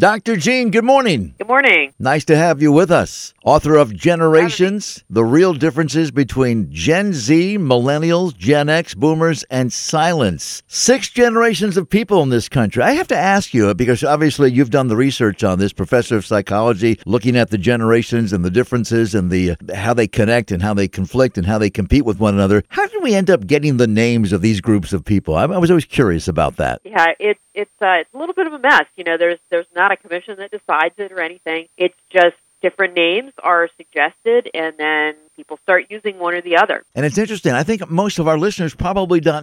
Dr. Jean, good morning. Good morning. Nice to have you with us. Author of Generations, The Real Differences Between Gen Z, Millennials, Gen X, Boomers, and Silence. 6 generations of people in this country. I have to ask you, because obviously you've done the research on this, professor of psychology, looking at the generations and the differences and the how they connect and how they conflict and how they compete with one another. How did we end up getting the names of these groups of people? I was always curious about that. Yeah, it's a little bit of a mess. You know, there's not a commission that decides it or anything. It's just different names are suggested, and then people start using one or the other. And it's interesting. I think most of our listeners probably do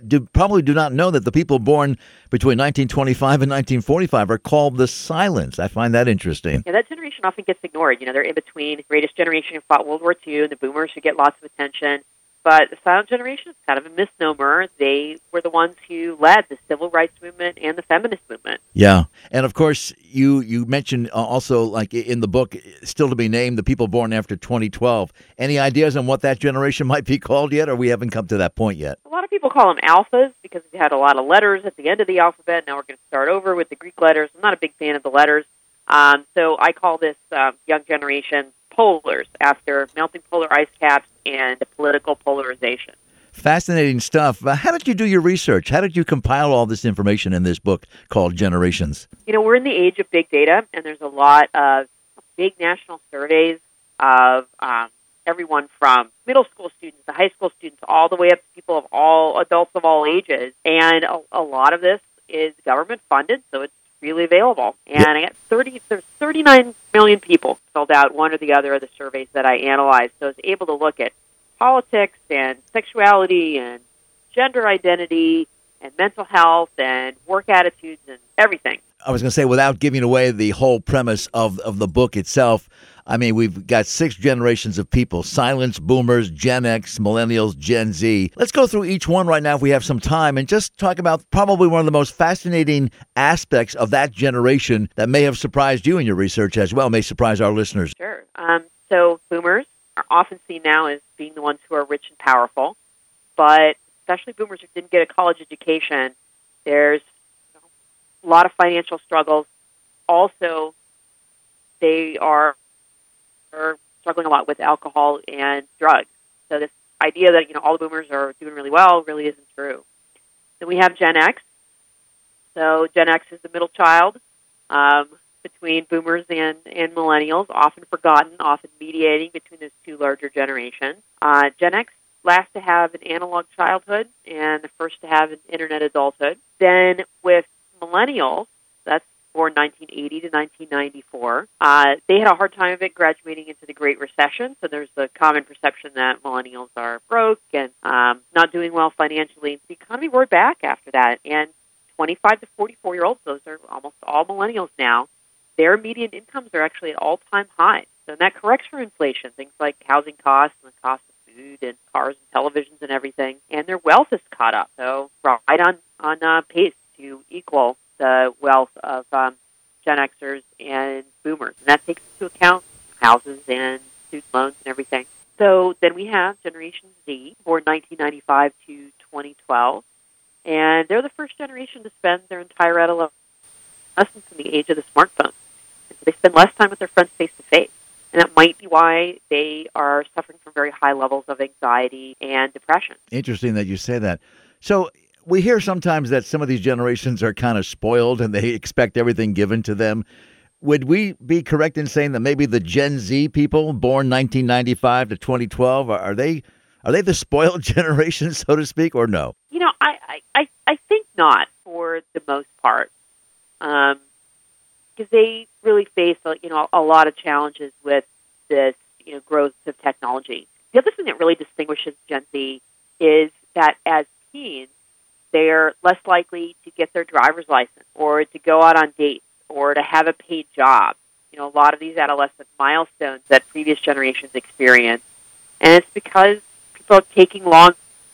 not know that the people born between 1925 and 1945 are called the Silents. I find that interesting. Yeah, that generation often gets ignored. You know, they're in between the greatest generation who fought World War II and the Boomers who get lots of attention. But the Silent Generation is kind of a misnomer. They were the ones who led the civil rights movement and the feminist movement. Yeah. And, of course, you mentioned also, like in the book, still to be named, the people born after 2012. Any ideas on what that generation might be called yet, or we haven't come to that point yet? A lot of people call them alphas because we had a lot of letters at the end of the alphabet. Now we're going to start over with the Greek letters. I'm not a big fan of the letters. So I call this young generation polars, after melting polar ice caps and political polarization. Fascinating stuff. How did you do your research? How did you compile all this information in this book called Generations? You know, we're in the age of big data, and there's a lot of big national surveys of everyone from middle school students to high school students, all the way up to people of all adults of all ages. And a lot of this is government funded, so it's freely available. And I got there's 39 million people filled out one or the other of the surveys that I analyzed. So I was able to look at politics and sexuality and gender identity and mental health and work attitudes and everything. I was going to say, without giving away the whole premise of the book itself, I mean, we've got 6 generations of people: Silents, Boomers, Gen X, Millennials, Gen Z. Let's go through each one right now if we have some time and just talk about probably one of the most fascinating aspects of that generation that may have surprised you in your research as well, may surprise our listeners. Sure. So Boomers are often seen now as being the ones who are rich and powerful, but especially Boomers who didn't get a college education, there's a lot of financial struggles. Also, they are struggling a lot with alcohol and drugs. So this idea that, all the Boomers are doing really well really isn't true. Then we have Gen X. So Gen X is the middle child between Boomers and Millennials, often forgotten, often mediating between those two larger generations. Gen X last to have an analog childhood and the first to have an internet adulthood. Then with Millennials, that's born 1980 to 1994. They had a hard time of it graduating into the Great Recession, so there's the common perception that millennials are broke and not doing well financially. The economy roared back after that, and 25 to 44-year-olds, those are almost all millennials now, their median incomes are actually at all-time highs. So that corrects for inflation, things like housing costs and the cost of food and cars and televisions and everything, and their wealth is caught up. So right on pace to equal the wealth of Gen Xers and Boomers. And that takes into account houses and student loans and everything. So then we have Generation Z, born 1995 to 2012. And they're the first generation to spend their entire adolescence in the age of the smartphone. And so they spend less time with their friends face-to-face. And that might be why they are suffering from very high levels of anxiety and depression. Interesting that you say that. So we hear sometimes that some of these generations are kind of spoiled and they expect everything given to them. Would we be correct in saying that maybe the Gen Z people born 1995 to 2012, are they the spoiled generation, so to speak, or no? I think not for the most part, because they really face a lot of challenges with this growth of technology. The other thing that really distinguishes Gen Z is that as teens, they're less likely to get their driver's license or to go out on dates or to have a paid job. A lot of these adolescent milestones that previous generations experienced. And it's because people are taking longer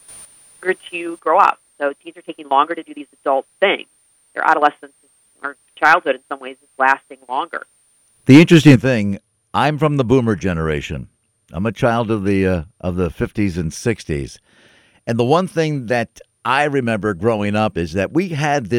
to grow up. So teens are taking longer to do these adult things. Their adolescence or childhood in some ways is lasting longer. The interesting thing, I'm from the Boomer generation. I'm a child of the 50s and 60s. And the one thing that I remember growing up is that we had this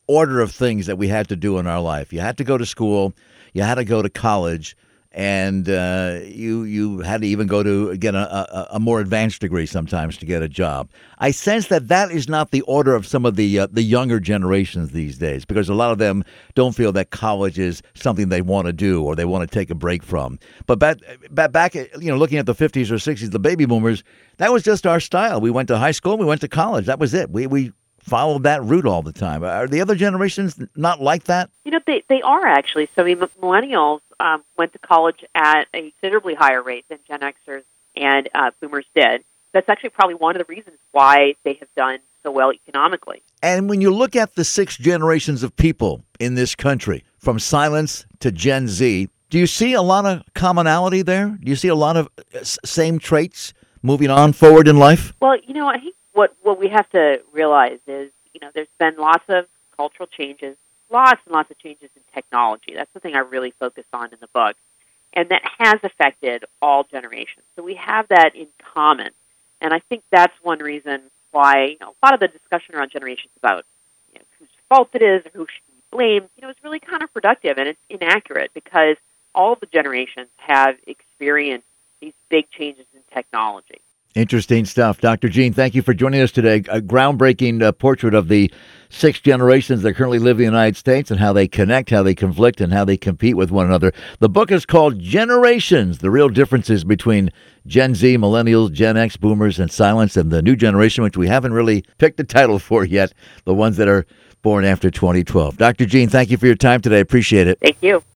order of things that we had to do in our life. You had to go to school, you had to go to college, and you had to even go to get a more advanced degree sometimes to get a job. I sense that is not the order of some of the younger generations these days, because a lot of them don't feel that college is something they want to do or they want to take a break from. But back looking at the 50s or 60s, the baby boomers, that was just our style. We went to high school, we went to college. That was it. We followed that route all the time. Are the other generations not like that? They are actually. So millennials went to college at a considerably higher rate than Gen Xers and boomers did. That's actually probably one of the reasons why they have done so well economically. And when you look at the 6 generations of people in this country, from Silence to Gen Z, do you see a lot of commonality there? Do you see a lot of same traits moving on forward in life? Well, I think what we have to realize is, there's been lots of cultural changes, lots and lots of changes in technology. That's the thing I really focus on in the book. And that has affected all generations. So we have that in common. And I think that's one reason why a lot of the discussion around generations about whose fault it is or who should be blamed, is really counterproductive and it's inaccurate, because all of the generations have experienced these big changes in technology. Interesting stuff. Dr. Jean, thank you for joining us today. A groundbreaking portrait of the 6 generations that currently live in the United States and how they connect, how they conflict, and how they compete with one another. The book is called Generations, The Real Differences Between Gen Z, Millennials, Gen X, Boomers, and Silence, and the new generation, which we haven't really picked a title for yet, the ones that are born after 2012. Dr. Jean, thank you for your time today. Appreciate it. Thank you.